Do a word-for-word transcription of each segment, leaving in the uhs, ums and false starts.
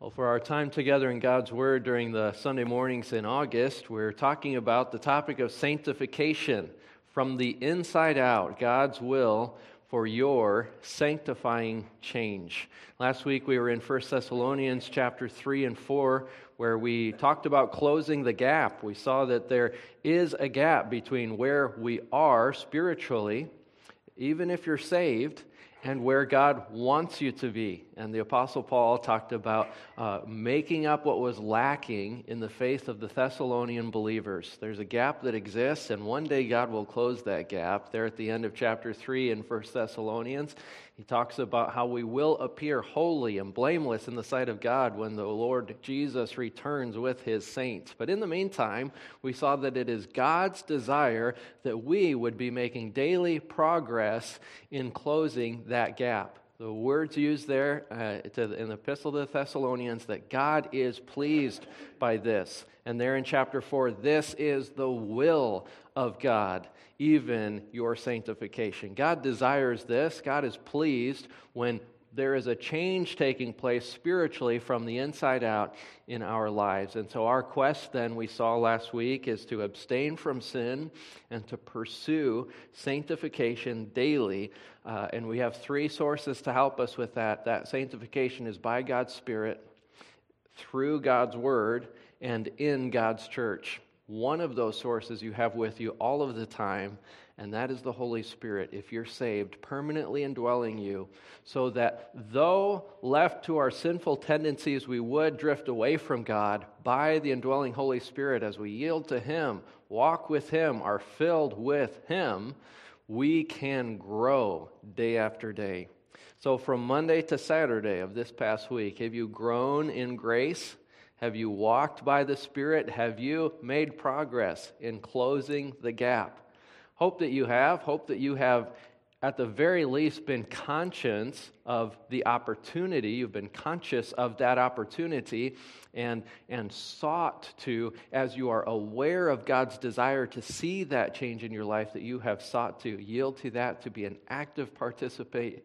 Well, for our time together in God's Word during the Sunday mornings in August, we're talking about the topic of sanctification from the inside out, God's will for your sanctifying change. Last week we were in First Thessalonians chapter three and four, where we talked about closing the gap. We saw that there is a gap between where we are spiritually, even if you're saved, and where God wants you to be. And the Apostle Paul talked about uh, making up what was lacking in the faith of the Thessalonian believers. There's a gap that exists, and one day God will close that gap. There at the end of chapter three in First Thessalonians, he talks about how we will appear holy and blameless in the sight of God when the Lord Jesus returns with his saints. But in the meantime, we saw that it is God's desire that we would be making daily progress in closing that gap. The words used there uh, to, in the Epistle to the Thessalonians, that God is pleased by this. And there in chapter four, this is the will of God, even your sanctification. God desires this. God is pleased when there is a change taking place spiritually from the inside out in our lives. And so our quest then, we saw last week, is to abstain from sin and to pursue sanctification daily. Uh, and we have three sources to help us with that. That sanctification is by God's Spirit, through God's Word, and in God's church. One of those sources you have with you all of the time, and that is the Holy Spirit, if you're saved, permanently indwelling you, so that though left to our sinful tendencies, we would drift away from God, by the indwelling Holy Spirit, as we yield to Him, walk with Him, are filled with Him, we can grow day after day. So from Monday to Saturday of this past week, have you grown in grace? Have you walked by the Spirit? Have you made progress in closing the gap? Hope that you have. Hope that you have, at the very least, been conscious of the opportunity. You've been conscious of that opportunity and, and sought to, as you are aware of God's desire to see that change in your life, that you have sought to yield to that, to be an active participant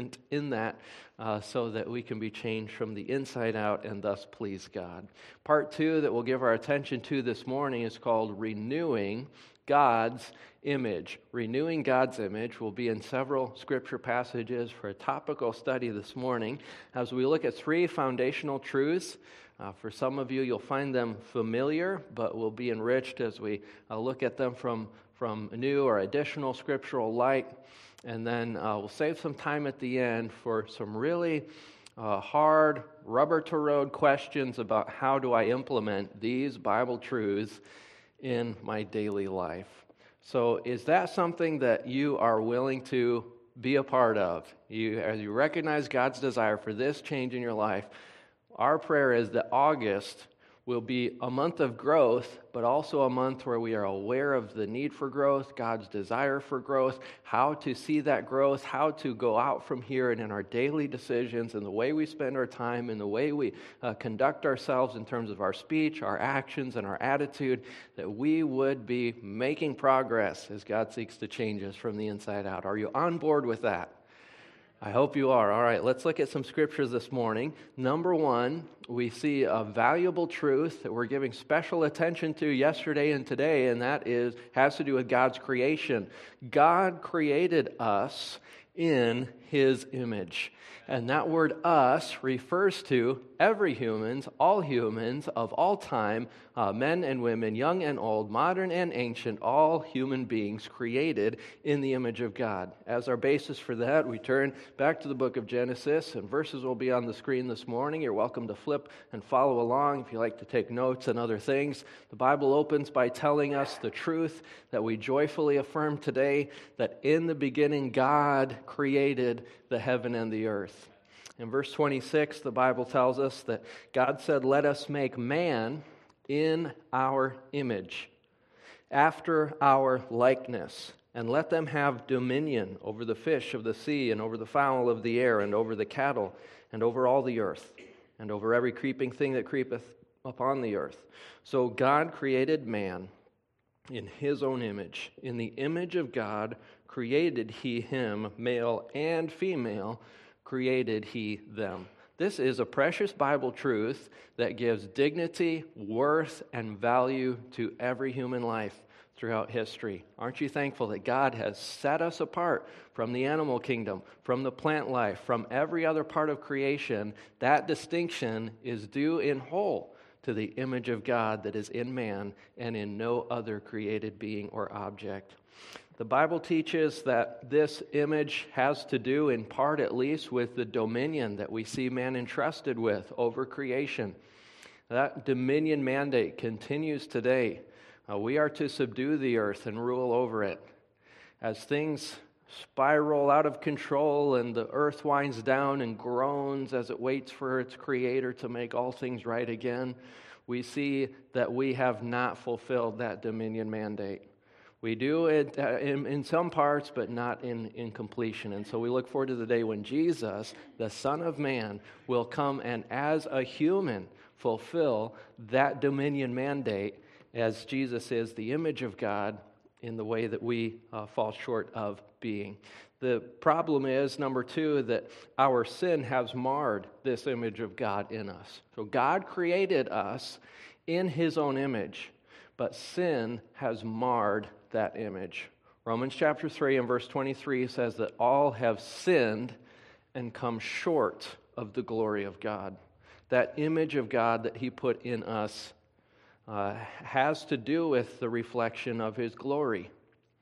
in that, uh, so that we can be changed from the inside out and thus please God. Part two that we'll give our attention to this morning is called Renewing God's Image. Renewing God's image will be in several scripture passages for a topical study this morning as we look at three foundational truths. Uh, for some of you, you'll find them familiar, but will be enriched as we uh, look at them from, from new or additional scriptural light. And then uh, we'll save some time at the end for some really uh, hard, rubber-to-road questions about how do I implement these Bible truths in my daily life. So is that something that you are willing to be a part of? You, as you recognize God's desire for this change in your life, our prayer is that August will be a month of growth, but also a month where we are aware of the need for growth, God's desire for growth, how to see that growth, how to go out from here and in our daily decisions and the way we spend our time and the way we uh, conduct ourselves in terms of our speech, our actions, and our attitude, that we would be making progress as God seeks to change us from the inside out. Are you on board with that? I hope you are. All right, let's look at some scriptures this morning. Number one, we see a valuable truth that we're giving special attention to yesterday and today, and that is has to do with God's creation. God created us in His image. And that word us refers to every humans, all humans of all time, uh, men and women, young and old, modern and ancient, all human beings created in the image of God. As our basis for that, we turn back to the book of Genesis, and verses will be on the screen this morning. You're welcome to flip and follow along if you like to take notes and other things. The Bible opens by telling us the truth that we joyfully affirm today, that in the beginning God created the heaven and the earth. In verse twenty-six, the Bible tells us that God said, "Let us make man in our image, after our likeness, and let them have dominion over the fish of the sea, and over the fowl of the air, and over the cattle, and over all the earth, and over every creeping thing that creepeth upon the earth." So God created man in His own image. In the image of God created He him, male and female created He them. This is a precious Bible truth that gives dignity, worth, and value to every human life throughout history. Aren't you thankful that God has set us apart from the animal kingdom, from the plant life, from every other part of creation? That distinction is due in whole to the image of God that is in man and in no other created being or object. The Bible teaches that this image has to do, in part at least, with the dominion that we see man entrusted with over creation. That dominion mandate continues today. Uh, we are to subdue the earth and rule over it. As things spiral out of control and the earth winds down and groans as it waits for its creator to make all things right again, we see that we have not fulfilled that dominion mandate. We do it in, in some parts, but not in, in completion. And so we look forward to the day when Jesus, the Son of Man, will come and as a human fulfill that dominion mandate, as Jesus is the image of God in the way that we uh, fall short of being. The problem is, number two, that our sin has marred this image of God in us. So God created us in His own image, but sin has marred that image. Romans chapter three and verse twenty-three says that all have sinned and come short of the glory of God. That image of God that He put in us uh, has to do with the reflection of His glory.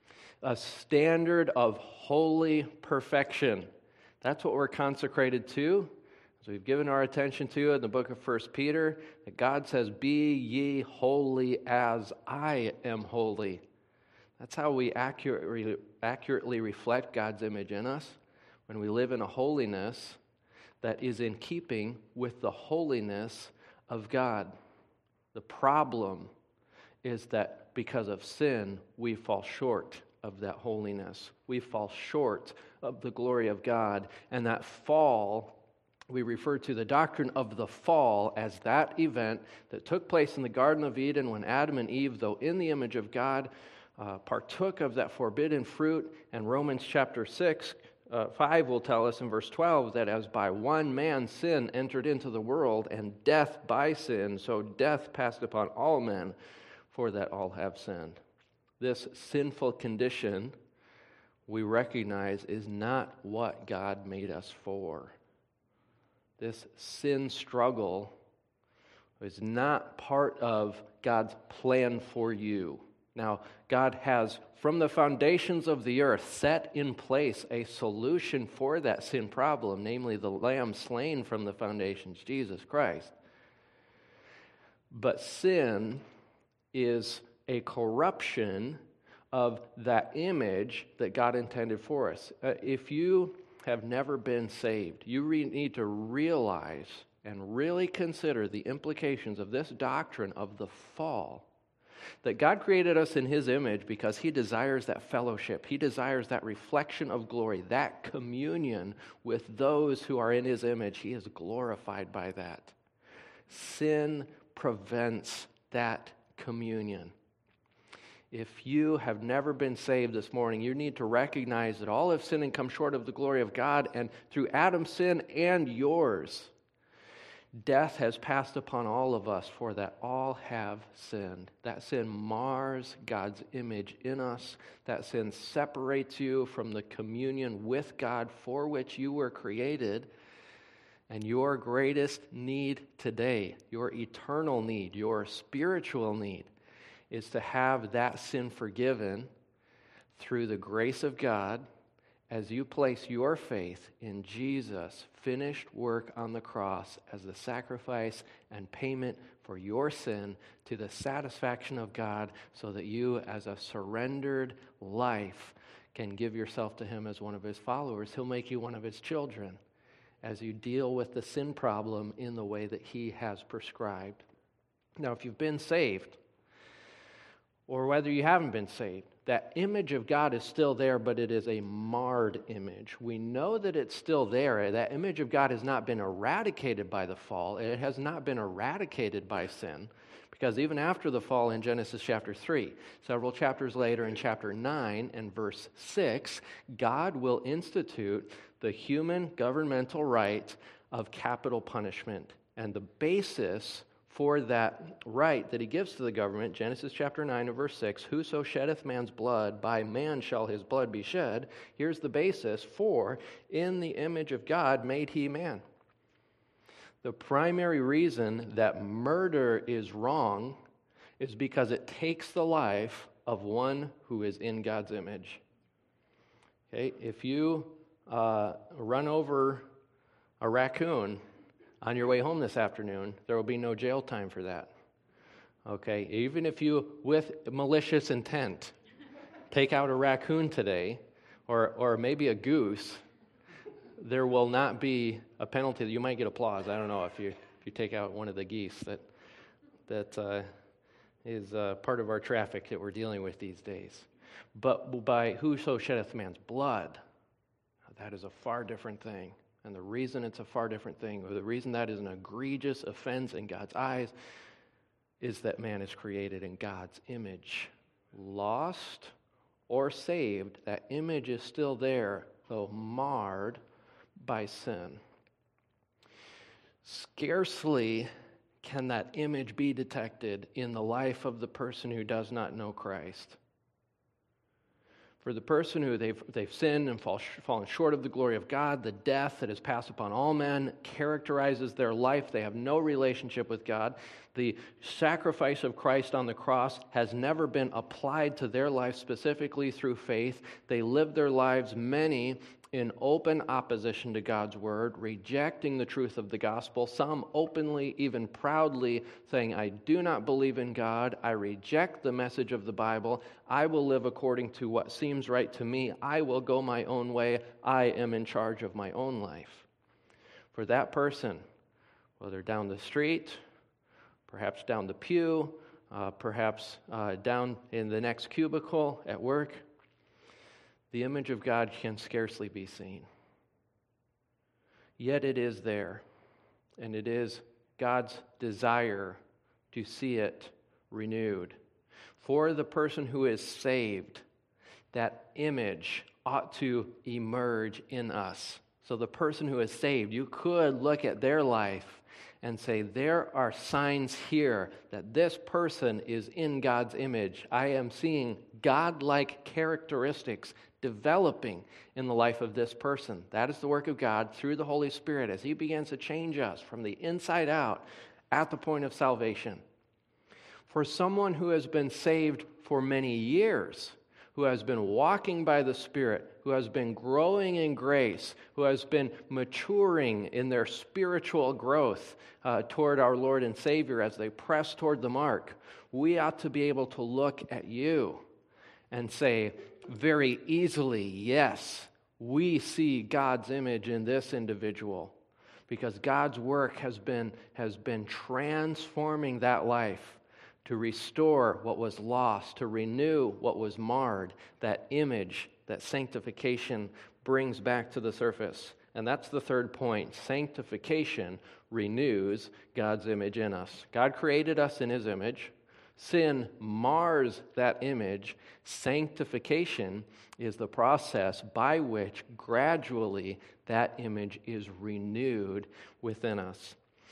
A standard of holy perfection. That's what we're consecrated to. So we've given our attention to in the book of First Peter, that God says, "Be ye holy as I am holy." That's how we accurately, accurately reflect God's image in us, when we live in a holiness that is in keeping with the holiness of God. The problem is that because of sin, we fall short of that holiness. We fall short of the glory of God. And that fall, we refer to the doctrine of the fall as that event that took place in the Garden of Eden when Adam and Eve, though in the image of God, Uh, partook of that forbidden fruit. And Romans chapter six, uh, five will tell us in verse twelve that as by one man sin entered into the world, and death by sin, so death passed upon all men, for that all have sinned. This sinful condition, we recognize, is not what God made us for. This sin struggle is not part of God's plan for you. Now, God has, from the foundations of the earth, set in place a solution for that sin problem, namely the Lamb slain from the foundations, Jesus Christ. But sin is a corruption of that image that God intended for us. Uh, if you have never been saved, you re- need to realize and really consider the implications of this doctrine of the fall. That God created us in His image because He desires that fellowship. He desires that reflection of glory, that communion with those who are in His image. He is glorified by that. Sin prevents that communion. If you have never been saved this morning, you need to recognize that all have sinned and come short of the glory of God, and through Adam's sin and yours, death has passed upon all of us, for that all have sinned. That sin mars God's image in us. That sin separates you from the communion with God for which you were created. And your greatest need today, your eternal need, your spiritual need, is to have that sin forgiven through the grace of God as you place your faith in Jesus' finished work on the cross as the sacrifice and payment for your sin to the satisfaction of God, so that you, as a surrendered life, can give yourself to Him as one of His followers. He'll make you one of His children as you deal with the sin problem in the way that He has prescribed. Now, if you've been saved, or whether you haven't been saved, that image of God is still there, but it is a marred image. We know that it's still there. That image of God has not been eradicated by the fall. It has not been eradicated by sin. Because even after the fall in Genesis chapter three, several chapters later in chapter nine and verse six, God will institute the human governmental right of capital punishment. And the basis for that right that he gives to the government, Genesis chapter nine and verse six, whoso sheddeth man's blood, by man shall his blood be shed. Here's the basis for, in the image of God made he man. The primary reason that murder is wrong is because it takes the life of one who is in God's image. Okay, if you uh, run over a raccoon on your way home this afternoon, there will be no jail time for that. Okay, even if you, with malicious intent, take out a raccoon today, or or maybe a goose, there will not be a penalty. You might get applause. I don't know if you if you take out one of the geese. That that uh, is uh, part of our traffic that we're dealing with these days. But by whoso sheddeth man's blood, that is a far different thing. And the reason it's a far different thing, or the reason that is an egregious offense in God's eyes, is that man is created in God's image. Lost or saved, that image is still there, though marred by sin. Scarcely can that image be detected in the life of the person who does not know Christ. For the person who they've, they've sinned and fall, fallen short of the glory of God, the death that has passed upon all men characterizes their life. They have no relationship with God. The sacrifice of Christ on the cross has never been applied to their life specifically through faith. They live their lives, many, in open opposition to God's word, rejecting the truth of the gospel, some openly, even proudly, saying, I do not believe in God, I reject the message of the Bible, I will live according to what seems right to me, I will go my own way, I am in charge of my own life. For that person, whether down the street, perhaps down the pew, uh, perhaps uh, down in the next cubicle at work, the image of God can scarcely be seen. Yet it is there, and it is God's desire to see it renewed. For the person who is saved, that image ought to emerge in us. So the person who is saved, you could look at their life and say, there are signs here that this person is in God's image. I am seeing God-like characteristics developing in the life of this person. That is the work of God through the Holy Spirit as He begins to change us from the inside out at the point of salvation. For someone who has been saved for many years, who has been walking by the Spirit, who has been growing in grace, who has been maturing in their spiritual growth uh, toward our Lord and Savior as they press toward the mark, we ought to be able to look at you and say very easily, yes, we see God's image in this individual, because God's work has been, has been transforming that life to restore what was lost, to renew what was marred. That image, that sanctification brings back to the surface. And that's the third point. Sanctification renews God's image in us. God created us in His image. Sin mars that image. Sanctification is the process by which gradually that image is renewed within us.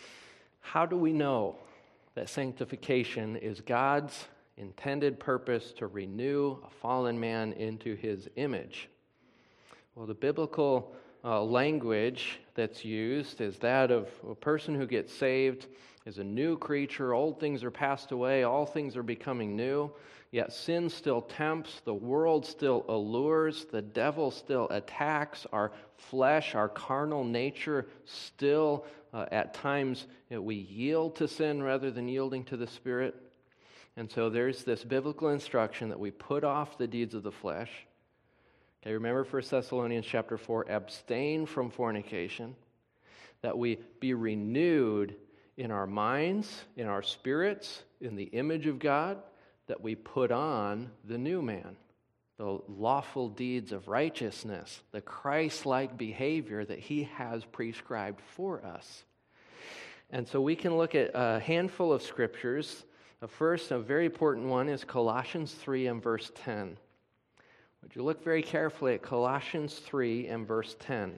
How do we know that sanctification is God's intended purpose to renew a fallen man into His image? Well, the biblical uh, language that's used is that of a person who gets saved is a new creature. Old things are passed away. All things are becoming new. Yet sin still tempts. The world still allures. The devil still attacks. Our flesh, our carnal nature still, uh, at times, you know, we yield to sin rather than yielding to the Spirit. And so there's this biblical instruction that we put off the deeds of the flesh. Okay, remember First Thessalonians chapter four, abstain from fornication, that we be renewed in our minds, in our spirits, in the image of God, that we put on the new man, the lawful deeds of righteousness, the Christ-like behavior that he has prescribed for us. And so we can look at a handful of scriptures. The first, a very important one, is Colossians three and verse ten. Would you look very carefully at Colossians three and verse ten?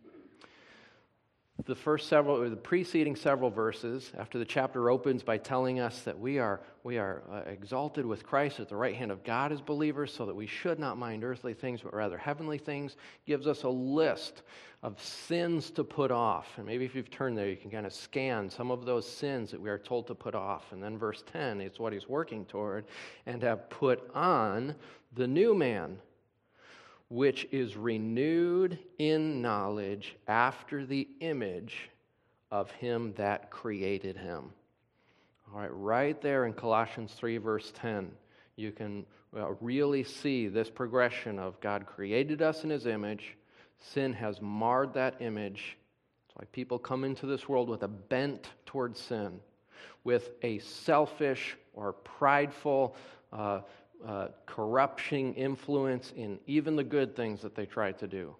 The first several, or the preceding several verses, after the chapter opens by telling us that we are we are uh, exalted with Christ at the right hand of God as believers, so that we should not mind earthly things, but rather heavenly things, gives us a list of sins to put off. And maybe if you've turned there, you can kind of scan some of those sins that we are told to put off. And then verse ten is what he's working toward, and have put on the new man, which is renewed in knowledge after the image of him that created him. All right, right there in Colossians three, verse ten, you can well, really see this progression of God created us in his image. Sin has marred that image. It's why people come into this world with a bent towards sin, with a selfish or prideful uh, Uh, corrupting influence in even the good things that they try to do.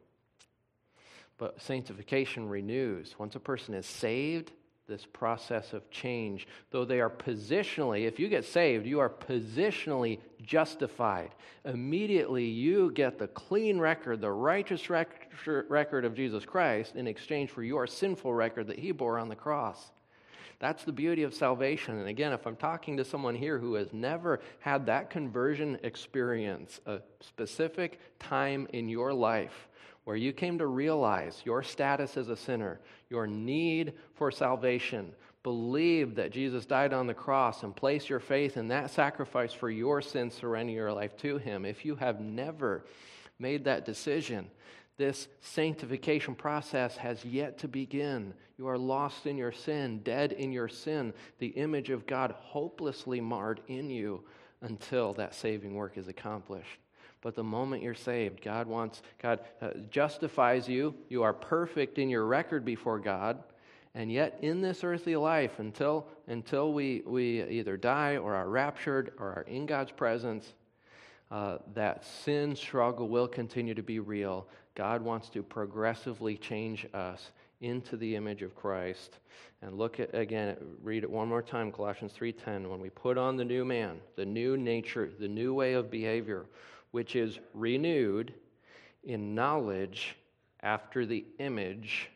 But sanctification renews. Once a person is saved, this process of change, though they are positionally, if you get saved, you are positionally justified. Immediately you get the clean record, the righteous rec- record of Jesus Christ in exchange for your sinful record that he bore on the cross. That's the beauty of salvation. And again, if I'm talking to someone here who has never had that conversion experience, a specific time in your life where you came to realize your status as a sinner, your need for salvation, believe that Jesus died on the cross and place your faith in that sacrifice for your sins, surrender your life to him. If you have never made that decision, this sanctification process has yet to begin. You are lost in your sin, dead in your sin, the image of God hopelessly marred in you until that saving work is accomplished. But the moment you're saved, God wants, God uh, justifies you. You are perfect in your record before God, and yet in this earthly life, until until we we either die or are raptured or are in God's presence, uh, that sin struggle will continue to be real. God wants to progressively change us into the image of Christ. And look at, again, read it one more time, Colossians three ten. When we put on the new man, the new nature, the new way of behavior, which is renewed in knowledge after the image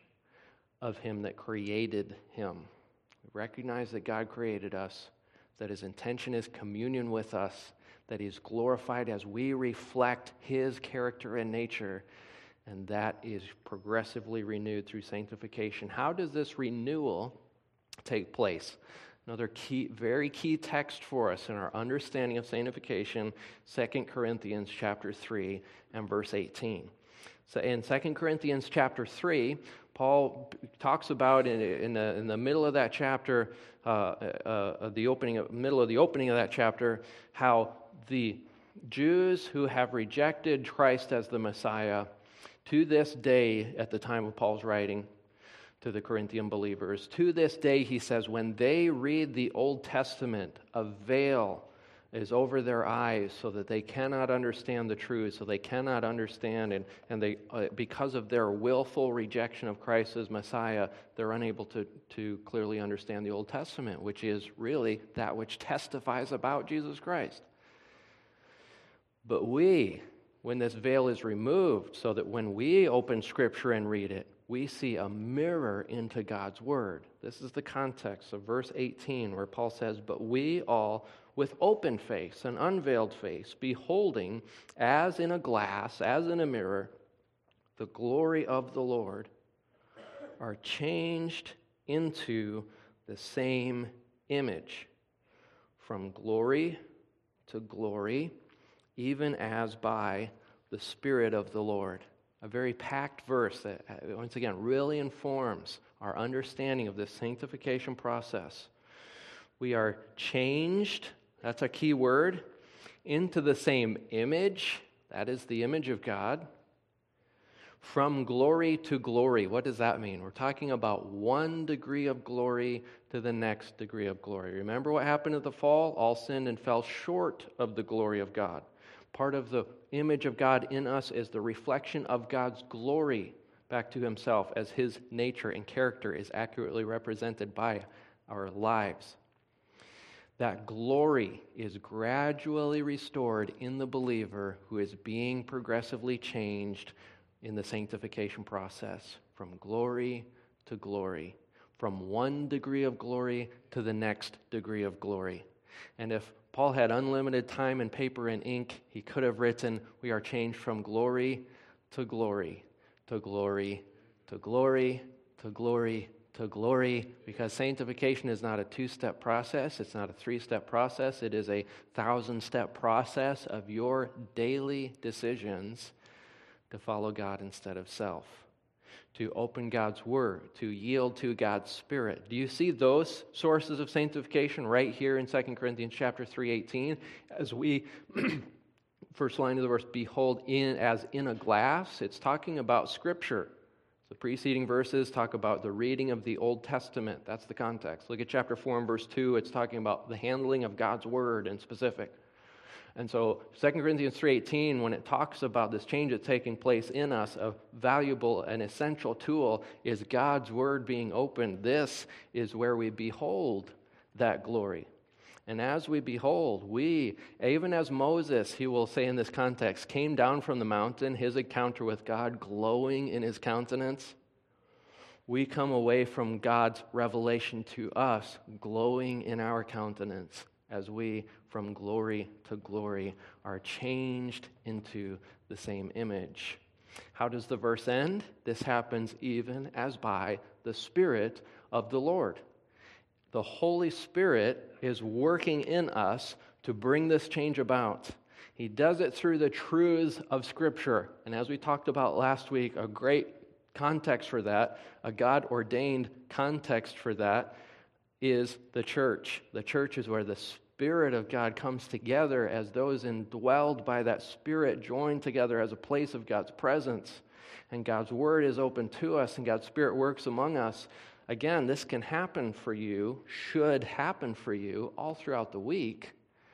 of him that created him. We recognize that God created us, that his intention is communion with us, that he's glorified as we reflect his character and nature. And that is progressively renewed through sanctification. How does this renewal take place? Another key, very key text for us in our understanding of sanctification, Second Corinthians chapter three and verse eighteen. So in Second Corinthians chapter three, Paul talks about in, in, the, in the middle of that chapter, uh, uh, the opening, middle of the opening of that chapter, how the Jews who have rejected Christ as the Messiah, to this day, at the time of Paul's writing to the Corinthian believers, to this day, he says, when they read the Old Testament, a veil is over their eyes so that they cannot understand the truth, so they cannot understand, and, and they, uh, because of their willful rejection of Christ as Messiah, they're unable to, to clearly understand the Old Testament, which is really that which testifies about Jesus Christ. But we, when this veil is removed, so that when we open Scripture and read it, we see a mirror into God's Word. This is the context of verse eighteen, where Paul says, but we all, with open face and unveiled face, beholding as in a glass, as in a mirror, the glory of the Lord, are changed into the same image, from glory to glory, even as by the Spirit of the Lord. A very packed verse that, once again, really informs our understanding of this sanctification process. We are changed, that's a key word, into the same image, that is the image of God, From glory to glory. What does that mean? We're talking about one degree of glory to the next degree of glory. Remember what happened at the fall? All sinned and fell short of the glory of God. Part of the image of God in us is the reflection of God's glory back to himself as his nature and character is accurately represented by our lives. That glory is gradually restored in the believer who is being progressively changed in the sanctification process from glory to glory, from one degree of glory to the next degree of glory. And if Paul had unlimited time and paper and ink, he could have written, we are changed from glory to glory, to glory, to glory, to glory, to glory, because sanctification is not a two-step process. It's not a three-step process. It is a thousand-step process of your daily decisions to follow God instead of self, to open God's Word, to yield to God's Spirit. Do you see those sources of sanctification right here in Second Corinthians chapter three eighteen? As we, first line of the verse, behold in as in a glass, it's talking about Scripture. The preceding verses talk about the reading of the Old Testament. That's the context. Look at chapter four and verse two. It's talking about the handling of God's Word in specific. And so Second Corinthians three eighteen, when it talks about this change that's taking place in us, a valuable and essential tool is God's Word being opened. This is where we behold that glory. And as we behold, we, even as Moses, he will say in this context, came down from the mountain, his encounter with God glowing in his countenance. We come away from God's revelation to us, glowing in our countenance, as we, from glory to glory, are changed into the same image. How does the verse end? This happens even as by the Spirit of the Lord. The Holy Spirit is working in us to bring this change about. He does it through the truths of Scripture. And as we talked about last week, a great context for that, a God-ordained context for that, is the church. The church is where the Spirit of God comes together as those indwelled by that Spirit joined together as a place of God's presence. And God's Word is open to us and God's Spirit works among us. Again, this can happen for you, should happen for you all throughout the week.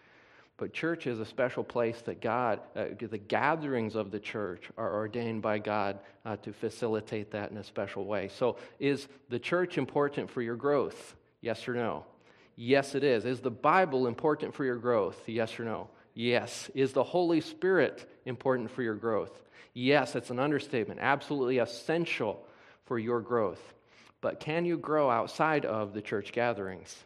But church is a special place that God, uh, the gatherings of the church are ordained by God uh, to facilitate that in a special way. So is the church important for your growth? Yes or no? Yes, it is. Is the Bible important for your growth? Yes or no? Yes. Is the Holy Spirit important for your growth? Yes, it's an understatement. Absolutely essential for your growth. But can you grow outside of the church gatherings?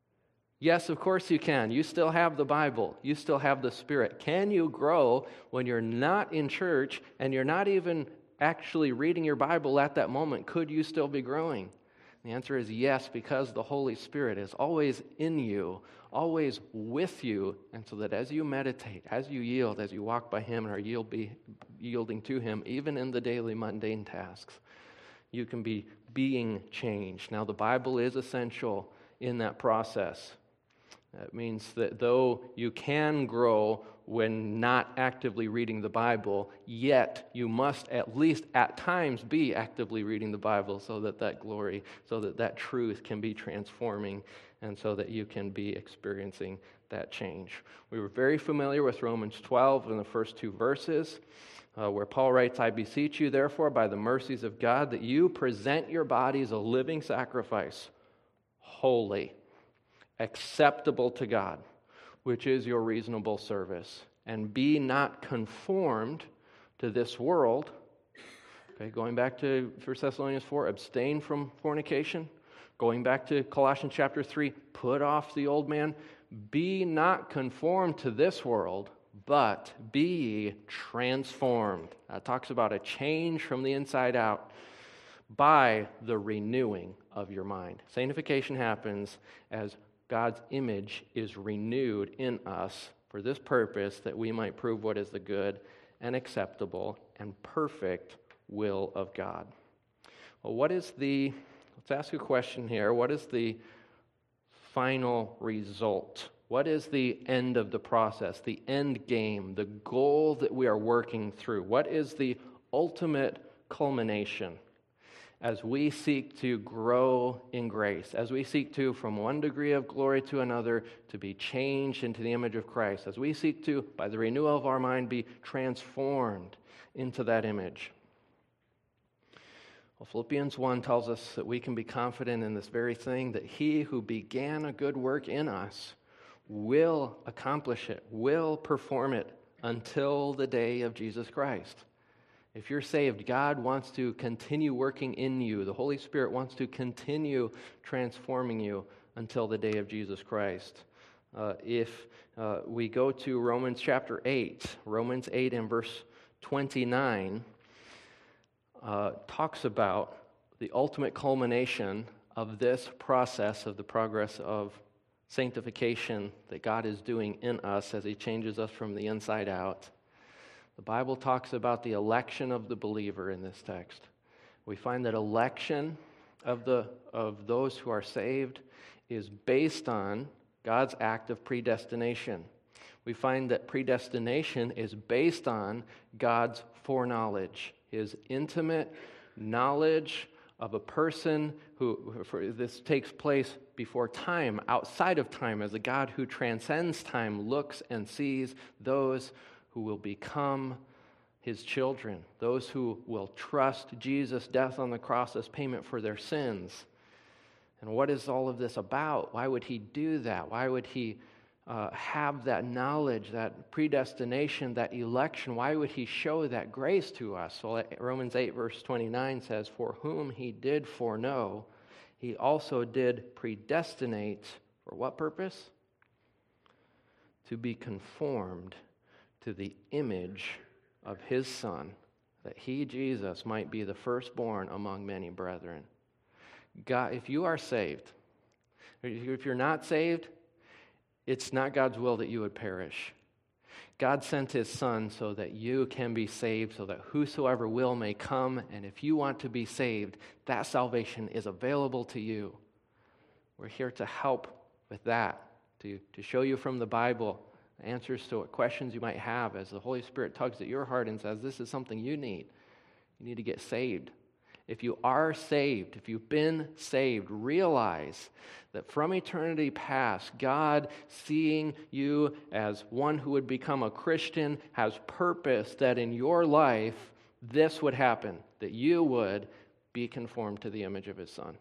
Yes, of course you can. You still have the Bible. You still have the Spirit. Can you grow when you're not in church and you're not even actually reading your Bible at that moment? Could you still be growing? The answer is yes, because the Holy Spirit is always in you, always with you, and so that as you meditate, as you yield, as you walk by Him and are yield be, yielding to Him, even in the daily mundane tasks, you can be being changed. Now, the Bible is essential in that process. That means that though you can grow when not actively reading the Bible, yet you must at least at times be actively reading the Bible so that that glory, so that that truth can be transforming and so that you can be experiencing that change. We were very familiar with Romans twelve in the first two verses. Uh, where Paul writes, I beseech you, therefore, by the mercies of God, that you present your bodies a living sacrifice, holy, acceptable to God, which is your reasonable service. And be not conformed to this world. Okay, going back to First Thessalonians four, abstain from fornication. Going back to Colossians chapter three, put off the old man. Be not conformed to this world, but be ye transformed. That talks about a change from the inside out by the renewing of your mind. Sanctification happens as God's image is renewed in us for this purpose, that we might prove what is the good and acceptable and perfect will of God. Well, what is the, let's ask a question here, what is the final result? What is the end of the process, the end game, the goal that we are working through? What is the ultimate culmination as we seek to grow in grace, as we seek to, from one degree of glory to another, to be changed into the image of Christ, as we seek to, by the renewal of our mind, be transformed into that image. Well, Philippians one tells us that we can be confident in this very thing, that he who began a good work in us will accomplish it, will perform it until the day of Jesus Christ. If you're saved, God wants to continue working in you. The Holy Spirit wants to continue transforming you until the day of Jesus Christ. Uh, if uh, we go to Romans chapter eight, Romans eight and verse twenty-nine uh, talks about the ultimate culmination of this process of the progress of sanctification that God is doing in us as he changes us from the inside out. The Bible talks about the election of the believer in this text. We find that election of the of those who are saved is based on God's act of predestination. We find that predestination is based on God's foreknowledge, his intimate knowledge of a person who, for, this takes place before time, outside of time, as a God who transcends time looks and sees those who will become his children, those who will trust Jesus' death on the cross as payment for their sins. And what is all of this about? Why would he do that? Why would he uh, have that knowledge, that predestination, that election? Why would he show that grace to us? So Romans eight verse twenty-nine says, "For whom he did foreknow, he also did predestinate." For what purpose? To be conformed to the image of his Son, that he, Jesus, might be the firstborn among many brethren. God, if you are saved, if you're not saved, it's not God's will that you would perish. God sent his Son so that you can be saved, so that whosoever will may come, and if you want to be saved, that salvation is available to you. We're here to help with that, to, to show you from the Bible answers to what questions you might have as the Holy Spirit tugs at your heart and says, this is something you need. You need to get saved. If you are saved, if you've been saved, realize that from eternity past, God, seeing you as one who would become a Christian, has purpose that in your life, this would happen, that you would be conformed to the image of his Son.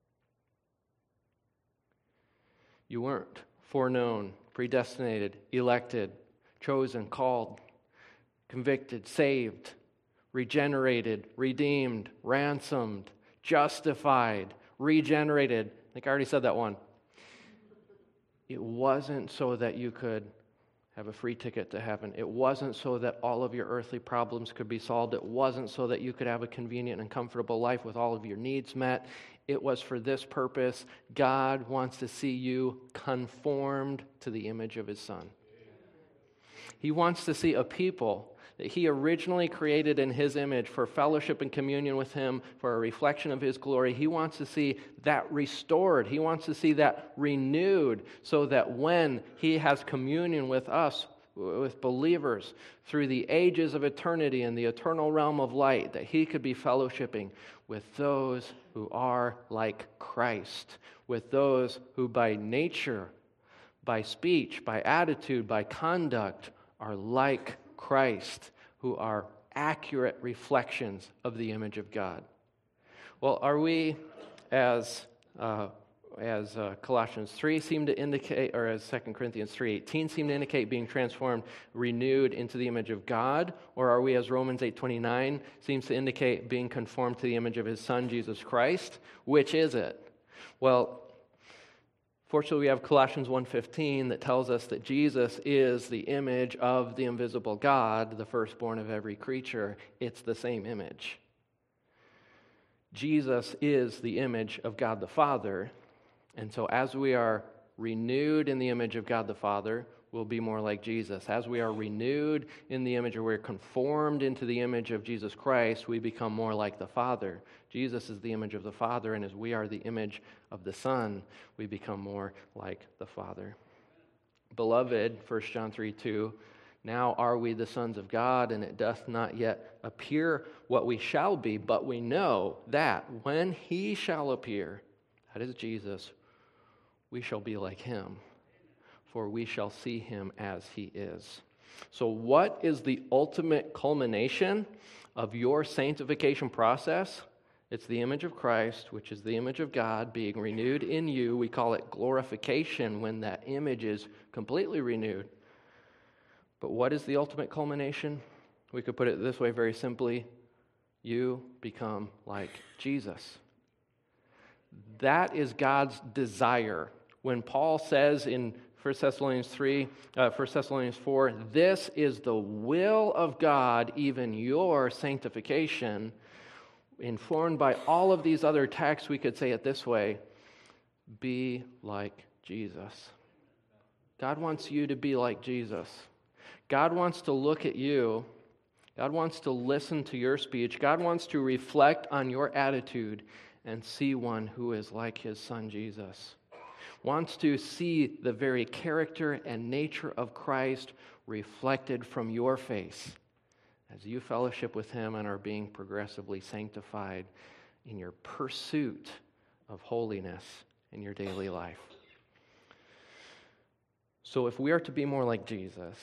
You weren't foreknown, predestinated, elected, chosen, called, convicted, saved, regenerated, redeemed, ransomed, justified, regenerated. I think I already said that one. It wasn't so that you could have a free ticket to heaven. It wasn't so that all of your earthly problems could be solved. It wasn't so that you could have a convenient and comfortable life with all of your needs met. It was for this purpose. God wants to see you conformed to the image of his Son. He wants to see a people that he originally created in his image for fellowship and communion with him, for a reflection of his glory. He wants to see that restored. He wants to see that renewed, so that when he has communion with us, with believers, through the ages of eternity in the eternal realm of light, that he could be fellowshipping with those who are like Christ, with those who by nature, by speech, by attitude, by conduct, are like Christ, who are accurate reflections of the image of God. Well, are we, as uh, as uh, Colossians three seem to indicate, or as Second Corinthians three eighteen seem to indicate, being transformed, renewed into the image of God? Or are we, as Romans eight twenty-nine seems to indicate, being conformed to the image of his Son, Jesus Christ? Which is it? Well, fortunately, we have Colossians one fifteen that tells us that Jesus is the image of the invisible God, the firstborn of every creature. It's the same image. Jesus is the image of God the Father. And so as we are renewed in the image of God the Father, we'll be more like Jesus. As we are renewed in the image, or we're conformed into the image of Jesus Christ, we become more like the Father. Jesus is the image of the Father, and as we are the image of the Son, we become more like the Father. Beloved, First John three two Now are we the sons of God, and it doth not yet appear what we shall be, but we know that when he shall appear, that is Jesus, we shall be like him, for we shall see him as he is. So what is the ultimate culmination of your sanctification process? It's the image of Christ, which is the image of God being renewed in you. We call it glorification when that image is completely renewed. But what is the ultimate culmination? We could put it this way very simply. You become like Jesus. That is God's desire. When Paul says in First Thessalonians three, uh, First Thessalonians four, this is the will of God, even your sanctification. Informed by all of these other texts, we could say it this way: be like Jesus. God wants you to be like Jesus. God wants to look at you. God wants to listen to your speech. God wants to reflect on your attitude and see one who is like his son Jesus. Wants to see the very character and nature of Christ reflected from your face as you fellowship with him and are being progressively sanctified in your pursuit of holiness in your daily life. So if we are to be more like Jesus,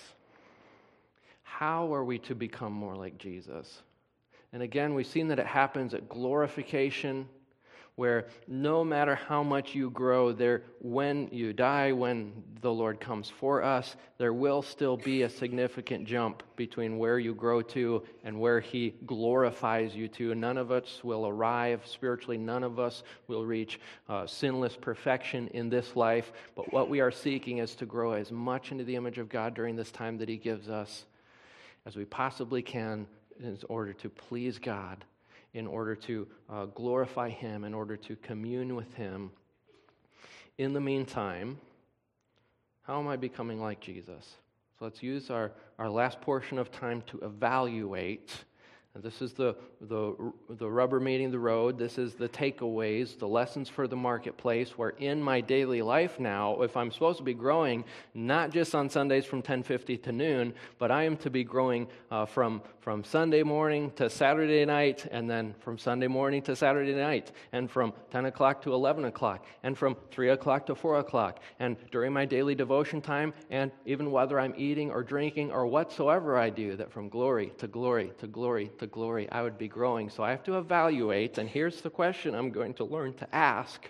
how are we to become more like Jesus? And again, we've seen that it happens at glorification, where no matter how much you grow, there, when you die, when the Lord comes for us, there will still be a significant jump between where you grow to and where he glorifies you to. None of us will arrive spiritually. None of us will reach uh, sinless perfection in this life. But what we are seeking is to grow as much into the image of God during this time that he gives us as we possibly can in order to please God, in order to uh, glorify him, in order to commune with him. In the meantime, how am I becoming like Jesus? So let's use our, our last portion of time to evaluate. And this is the, the, the rubber meeting the road. This is the takeaways, the lessons for the marketplace, where in my daily life now, if I'm supposed to be growing, not just on Sundays from ten fifty to noon, but I am to be growing uh, from, from Sunday morning to Saturday night, and then from Sunday morning to Saturday night, and from ten o'clock to eleven o'clock, and from three o'clock to four o'clock, and during my daily devotion time, and even whether I'm eating or drinking or whatsoever I do, that from glory to glory to glory to glory, I would be growing. So I have to evaluate, and here's the question I'm going to learn to ask,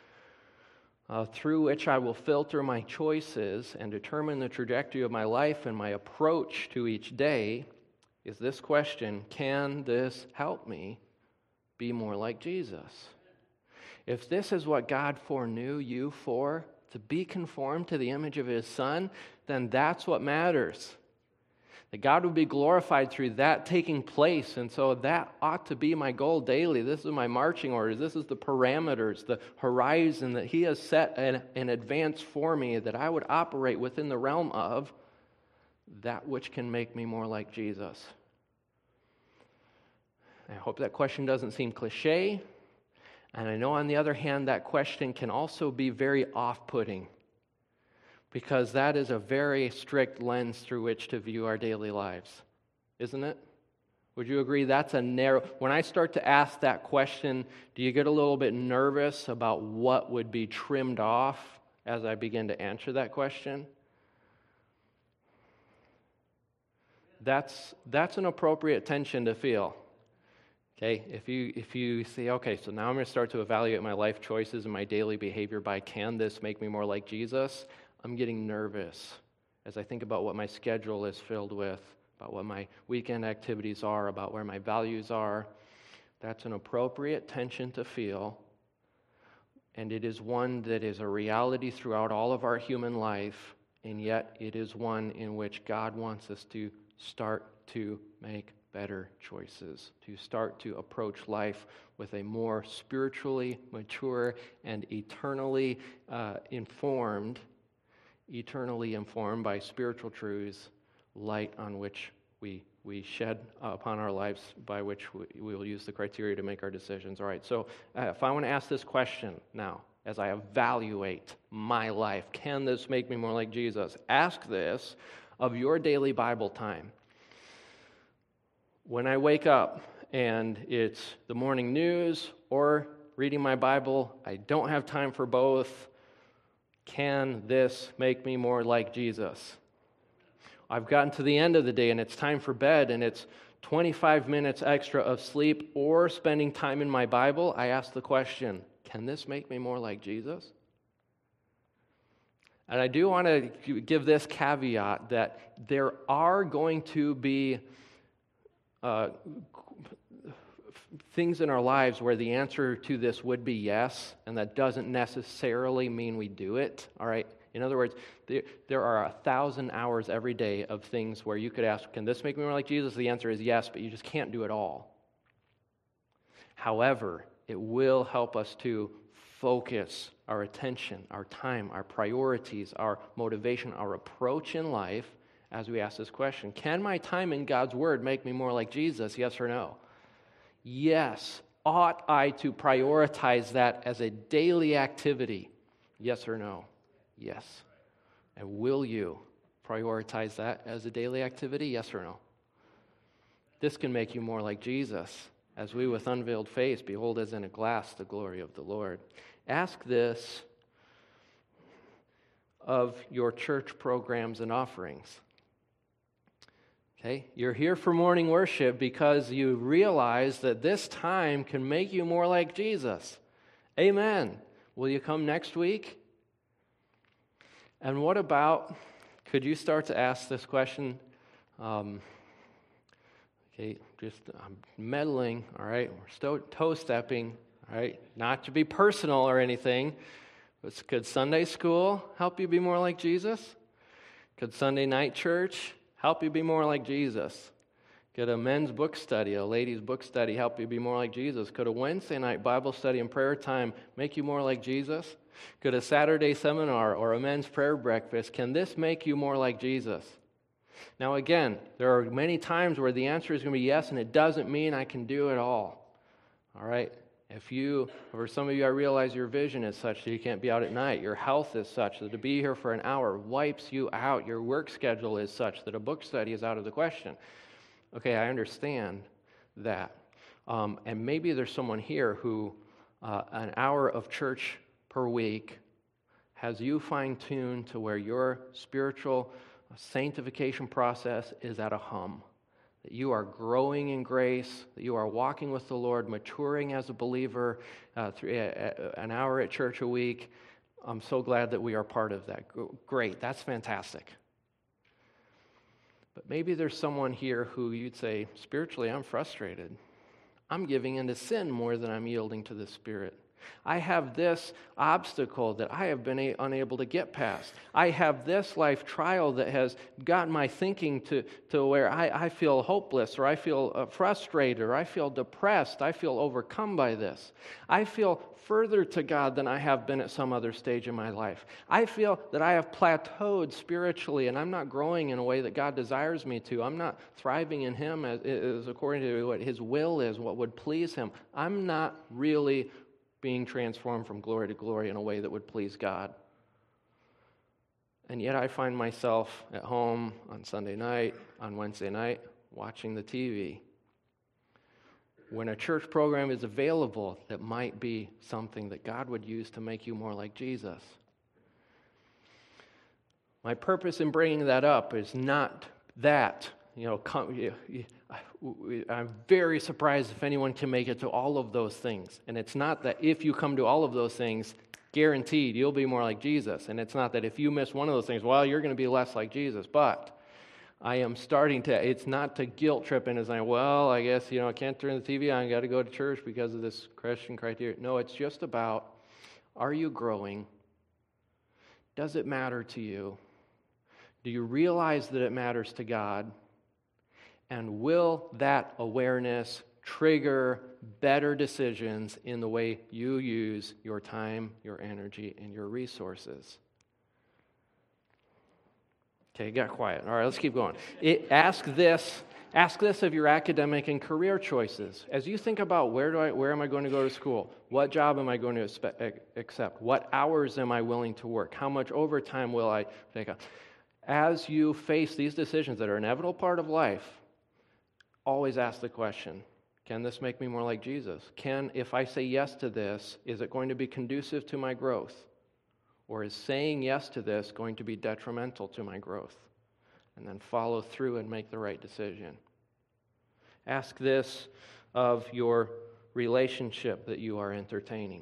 uh, through which I will filter my choices and determine the trajectory of my life and my approach to each day, is this question: can this help me be more like Jesus? If this is what God foreknew you for, to be conformed to the image of his Son, then that's what matters. That God would be glorified through that taking place. And so that ought to be my goal daily. This is my marching orders. This is the parameters, the horizon that he has set in, in advance for me, that I would operate within the realm of that which can make me more like Jesus. I hope that question doesn't seem cliche. And I know on the other hand, that question can also be very off-putting, because that is a very strict lens through which to view our daily lives, isn't it? Would you agree that's a narrow... When I start to ask that question, do you get a little bit nervous about what would be trimmed off as I begin to answer that question? That's, that's an appropriate tension to feel. Okay, if you if you say, okay, so now I'm going to start to evaluate my life choices and my daily behavior by, can this make me more like Jesus? I'm getting nervous as I think about what my schedule is filled with, about what my weekend activities are, about where my values are. That's an appropriate tension to feel, and it is one that is a reality throughout all of our human life, and yet it is one in which God wants us to start to make better choices, to start to approach life with a more spiritually mature and eternally uh, informed eternally informed by spiritual truths, light on which we we shed upon our lives, by which we, we will use the criteria to make our decisions. All right, so uh, if I want to ask this question now, as I evaluate my life, can this make me more like Jesus? Ask this of your daily Bible time. When I wake up and it's the morning news or reading my Bible, I don't have time for both. Can this make me more like Jesus? I've gotten to the end of the day and it's time for bed and it's twenty-five minutes extra of sleep or spending time in my Bible. I ask the question, can this make me more like Jesus? And I do want to give this caveat that there are going to be uh, things in our lives where the answer to this would be yes, and that doesn't necessarily mean we do it, all right? In other words, there, there are a thousand hours every day of things where you could ask, can this make me more like Jesus? The answer is yes, but you just can't do it all. However, it will help us to focus our attention, our time, our priorities, our motivation, our approach in life as we ask this question. Can my time in God's Word make me more like Jesus? Yes or no? Yes. Ought I to prioritize that as a daily activity? Yes or no? Yes. And will you prioritize that as a daily activity? Yes or no? This can make you more like Jesus, as we with unveiled face behold as in a glass the glory of the Lord. Ask this of your church programs and offerings. Okay, you're here for morning worship because you realize that this time can make you more like Jesus. Amen. Will you come next week? And what about, could you start to ask this question? Um, okay, just I'm meddling, all right? We're still toe-stepping, all right? Not to be personal or anything, but could Sunday school help you be more like Jesus? Could Sunday night church help you be more like Jesus? Could a men's book study, a ladies' book study help you be more like Jesus? Could a Wednesday night Bible study and prayer time make you more like Jesus? Could a Saturday seminar or a men's prayer breakfast, can this make you more like Jesus? Now again, there are many times where the answer is going to be yes, and it doesn't mean I can do it all. All right? If you, or some of you, I realize your vision is such that you can't be out at night. Your health is such that to be here for an hour wipes you out. Your work schedule is such that a book study is out of the question. Okay, I understand that. Um, and maybe there's someone here who uh, an hour of church per week has you fine-tuned to where your spiritual sanctification process is at a hum. That you are growing in grace, that you are walking with the Lord, maturing as a believer, uh, three, uh, an hour at church a week. I'm so glad that we are part of that. Great, that's fantastic. But maybe there's someone here who you'd say, spiritually, I'm frustrated. I'm giving into sin more than I'm yielding to the Spirit. I have this obstacle that I have been a- unable to get past. I have this life trial that has gotten my thinking to, to where I, I feel hopeless, or I feel uh, frustrated, or I feel depressed. I feel overcome by this. I feel further to God than I have been at some other stage in my life. I feel that I have plateaued spiritually, and I'm not growing in a way that God desires me to. I'm not thriving in Him as, as according to what His will is, what would please Him. I'm not really being transformed from glory to glory in a way that would please God. And yet I find myself at home on Sunday night, on Wednesday night, watching the T V. When a church program is available that might be something that God would use to make you more like Jesus. My purpose in bringing that up is not that, you know, come, you, you, I'm very surprised if anyone can make it to all of those things. And it's not that if you come to all of those things, guaranteed you'll be more like Jesus. And it's not that if you miss one of those things, well, you're going to be less like Jesus. But I am starting to, it's not to guilt trip in as I, well, I guess, you know, I can't turn the T V on, I got to go to church because of this Christian criteria. No, it's just about, are you growing? Does it matter to you? Do you realize that it matters to God? And will that awareness trigger better decisions in the way you use your time, your energy, and your resources? Okay, got quiet. All right, let's keep going. It, ask this. Ask this of your academic and career choices. As you think about where do I, where am I going to go to school? What job am I going to accept? What hours am I willing to work? How much overtime will I take on? As you face these decisions that are an inevitable part of life, always ask the question, can this make me more like Jesus? Can, if I say yes to this, is it going to be conducive to my growth? Or is saying yes to this going to be detrimental to my growth? And then follow through and make the right decision. Ask this of your relationship that you are entertaining.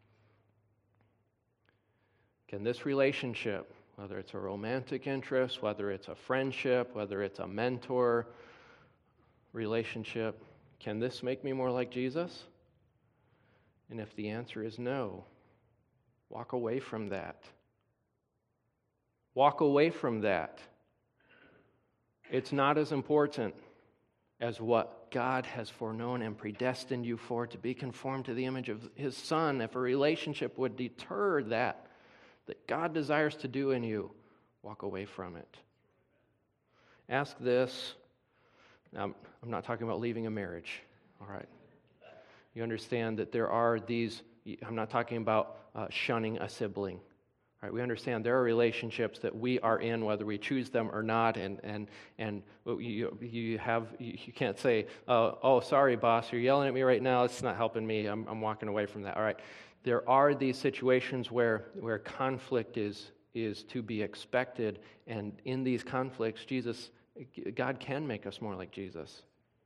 Can this relationship, whether it's a romantic interest, whether it's a friendship, whether it's a mentor relationship, can this make me more like Jesus? And if the answer is no, walk away from that. Walk away from that. It's not as important as what God has foreknown and predestined you for, to be conformed to the image of His Son. If a relationship would deter that, that God desires to do in you, walk away from it. Ask this. Now, I'm not talking about leaving a marriage, all right? You understand that there are these, I'm not talking about uh, shunning a sibling. Right, we understand there are relationships that we are in, whether we choose them or not, and and and you you have you can't say, uh, "Oh, sorry, boss, you're yelling at me right now. It's not helping me. I'm I'm walking away from that." All right, there are these situations where where conflict is is to be expected, and in these conflicts, Jesus, God can make us more like Jesus,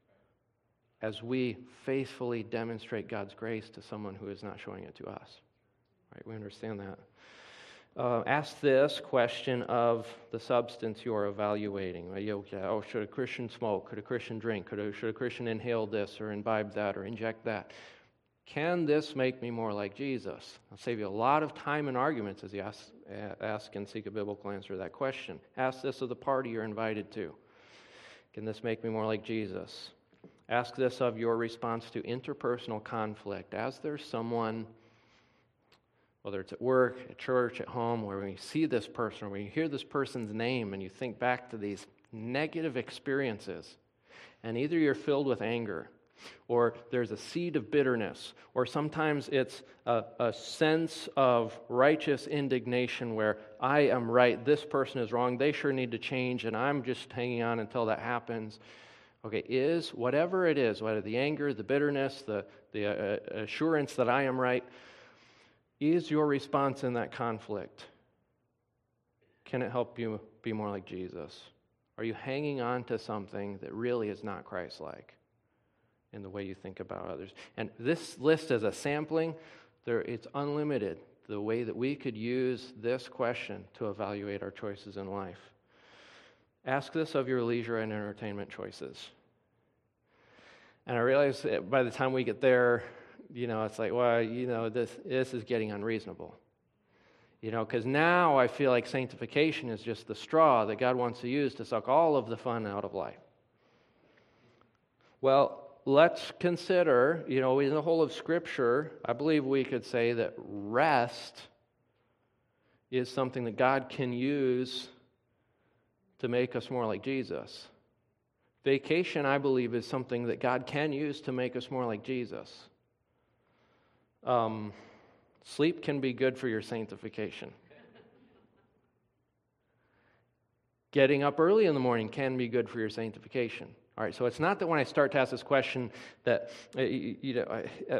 as we faithfully demonstrate God's grace to someone who is not showing it to us. Right, we understand that. Uh, ask this question of the substance you are evaluating. Oh, should a Christian smoke? Could a Christian drink? Could a, should a Christian inhale this or imbibe that or inject that? Can this make me more like Jesus? I'll save you a lot of time and arguments as you ask, ask and seek a biblical answer to that question. Ask this of the party you're invited to. Can this make me more like Jesus? Ask this of your response to interpersonal conflict. As there's someone, whether it's at work, at church, at home, where when you see this person, or when you hear this person's name and you think back to these negative experiences, and either you're filled with anger, or there's a seed of bitterness, or sometimes it's a, a sense of righteous indignation where I am right, this person is wrong, they sure need to change, and I'm just hanging on until that happens. Okay, is whatever it is, whether the anger, the bitterness, the, the uh, assurance that I am right, is your response in that conflict? Can it help you be more like Jesus? Are you hanging on to something that really is not Christ-like in the way you think about others? And this list as a sampling, there, it's unlimited, the way that we could use this question to evaluate our choices in life. Ask this of your leisure and entertainment choices. And I realize that by the time we get there, you know, it's like, well, you know, this this is getting unreasonable. You know, because now I feel like sanctification is just the straw that God wants to use to suck all of the fun out of life. Well, let's consider, you know, in the whole of Scripture, I believe we could say that rest is something that God can use to make us more like Jesus. Vacation, I believe, is something that God can use to make us more like Jesus. Um, sleep can be good for your sanctification. Getting up early in the morning can be good for your sanctification. All right, so it's not that when I start to ask this question that, uh, you, you know, uh,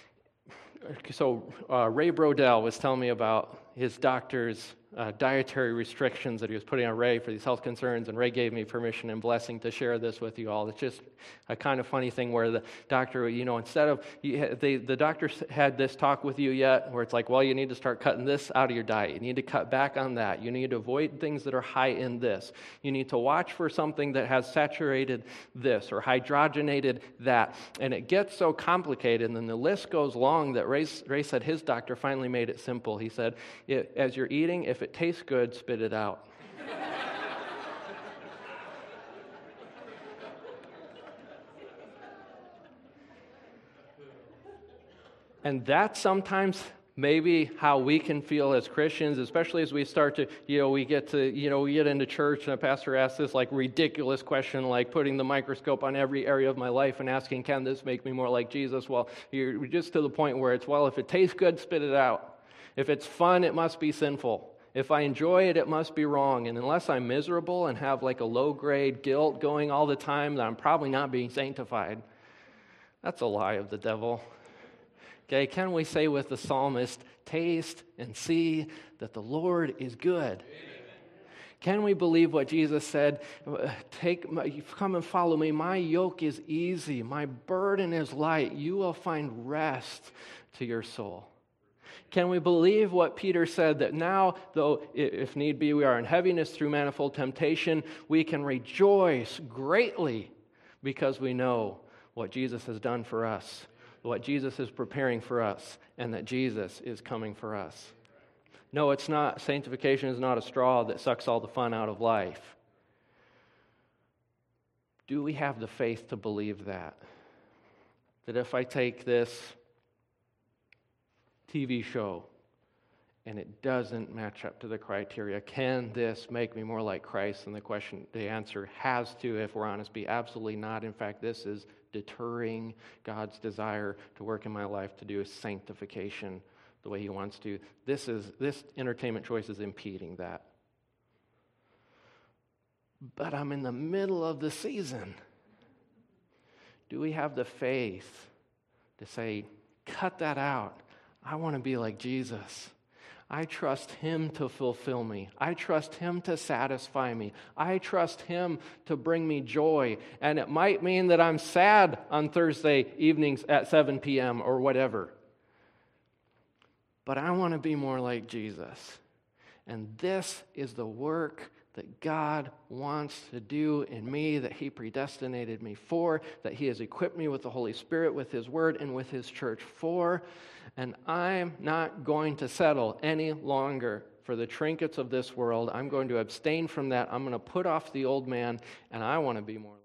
so uh, Ray Brodell was telling me about his doctor's uh, dietary restrictions that he was putting on Ray for these health concerns, and Ray gave me permission and blessing to share this with you all. It's just a kind of funny thing where the doctor, you know, instead of, you, they, the doctor had this talk with you yet, where it's like, well, you need to start cutting this out of your diet. You need to cut back on that. You need to avoid things that are high in this. You need to watch for something that has saturated this or hydrogenated that. And it gets so complicated, and then the list goes long that Ray, Ray said his doctor finally made it simple. He said, as you're eating, if it tastes good, spit it out. And that's sometimes maybe how we can feel as Christians, especially as we start to, you know, we get to, you know, we get into church and a pastor asks this like ridiculous question, like putting the microscope on every area of my life and asking, can this make me more like Jesus? Well, you're just to the point where it's, well, if it tastes good, spit it out. If it's fun, it must be sinful. If I enjoy it, it must be wrong. And unless I'm miserable and have like a low-grade guilt going all the time, then I'm probably not being sanctified. That's a lie of the devil. Okay, can we say with the psalmist, taste and see that the Lord is good? Can we believe what Jesus said? Take, my, come and follow me. My yoke is easy. My burden is light. You will find rest to your soul. Can we believe what Peter said, that now, though, if need be, we are in heaviness through manifold temptation, we can rejoice greatly because we know what Jesus has done for us, what Jesus is preparing for us, and that Jesus is coming for us. No, it's not. Sanctification is not a straw that sucks all the fun out of life. Do we have the faith to believe that? That if I take this T V show and it doesn't match up to the criteria, can this make me more like Christ? And the question, the answer has to, if we're honest, be absolutely not. In fact, this is deterring God's desire to work in my life to do sanctification the way He wants to. This is this entertainment choice is impeding that. But I'm in the middle of the season. Do we have the faith to say, cut that out? I want to be like Jesus. I trust Him to fulfill me. I trust Him to satisfy me. I trust Him to bring me joy. And it might mean that I'm sad on Thursday evenings at seven p.m. or whatever. But I want to be more like Jesus. And this is the work that God wants to do in me, that He predestinated me for, that He has equipped me with the Holy Spirit, with His Word, and with His church for. And I'm not going to settle any longer for the trinkets of this world. I'm going to abstain from that. I'm going to put off the old man, and I want to be more